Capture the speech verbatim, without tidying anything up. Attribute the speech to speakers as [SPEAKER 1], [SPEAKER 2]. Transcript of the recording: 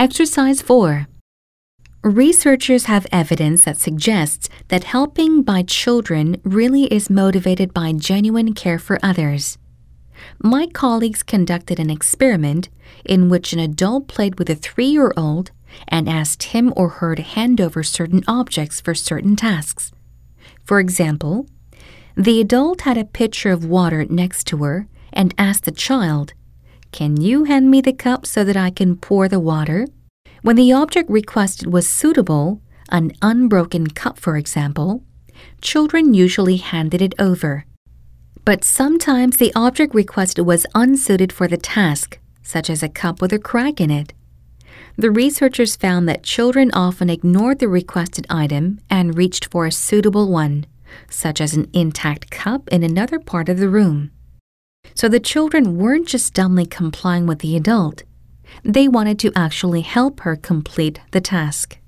[SPEAKER 1] Exercise four. Researchers have evidence that suggests that helping by children really is motivated by genuine care for others. My colleagues conducted an experiment in which an adult played with a three-year-old and asked him or her to hand over certain objects for certain tasks. For example, the adult had a pitcher of water next to her and asked the child, "Can you hand me the cup so that I can pour the water?" When the object requested was suitable, an unbroken cup for example, children usually handed it over. But sometimes the object requested was unsuited for the task, such as a cup with a crack in it. The researchers found that children often ignored the requested item and reached for a suitable one, such as an intact cup in another part of the room. So the children weren't just dumbly complying with the adult. They wanted to actually help her complete the task.